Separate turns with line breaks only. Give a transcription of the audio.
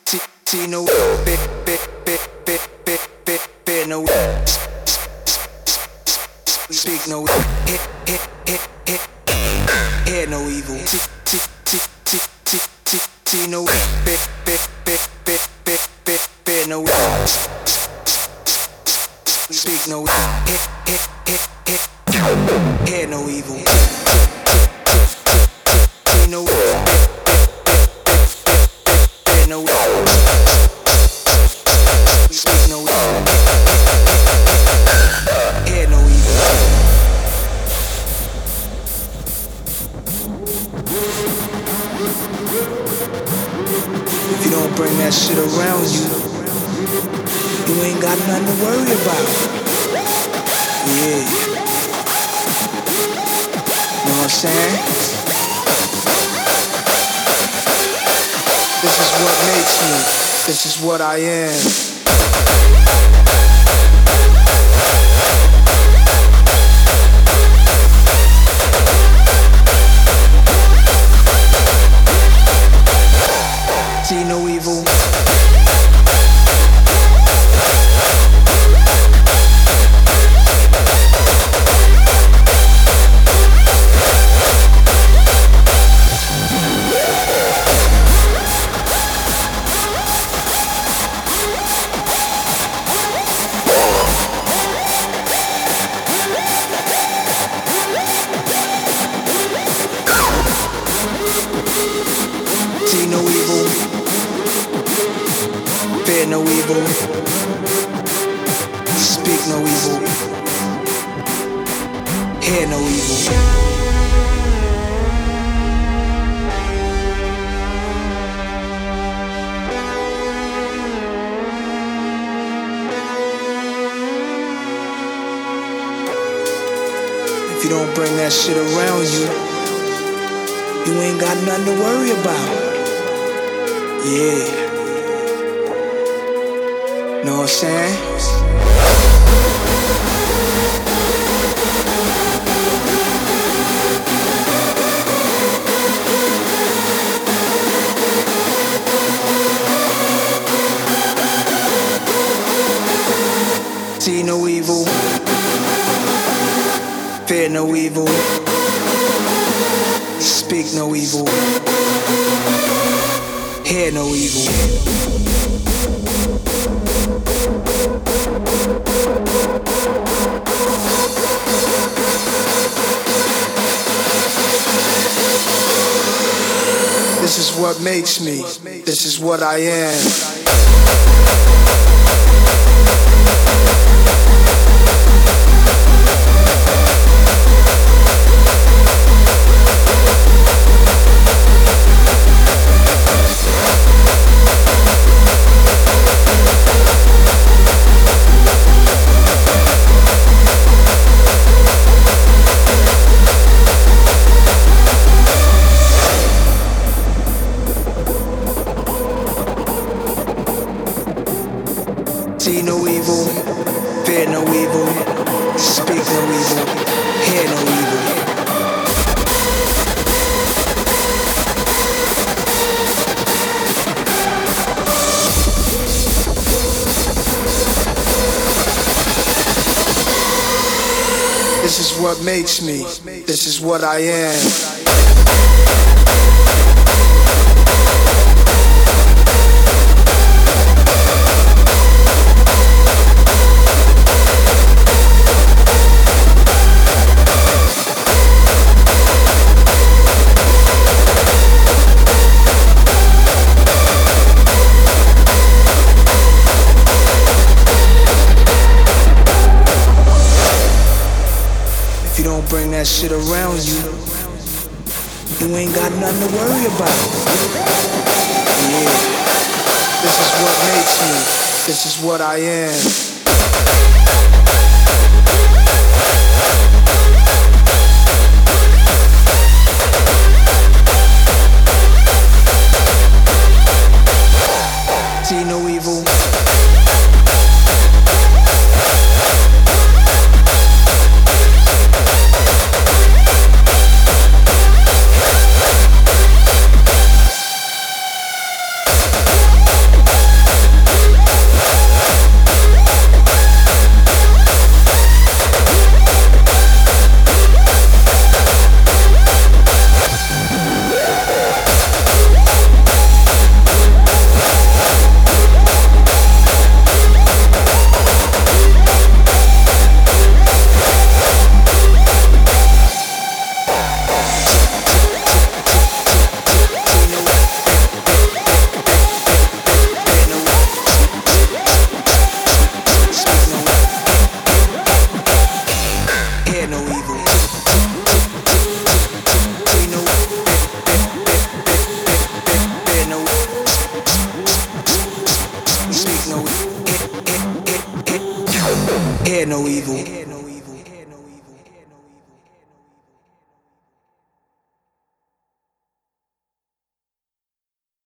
see no bit no speak no hear no evil see no bit no speak no hear no evil see no no speak no hear no evil. If you don't bring that shit around you, you ain't got nothing to worry about. Yeah. Know what I'm saying? This is what makes me. This is what I am. See no evil. See no evil. Fear no evil. Speak no evil. Hear no evil. If you don't bring that shit around you, you ain't got nothing to worry about. Yeah. Know what I'm saying? See no evil. Fear no evil. Speak no evil. Hear no evil. This is what makes me. This is what I am. See no evil, fear no evil, speak no evil, hear no evil. This is what makes me, this is what I am. If you don't bring that shit around you, you ain't got nothing to worry about. Yeah. This is what makes me. This is what I am. See no evil. had no evil.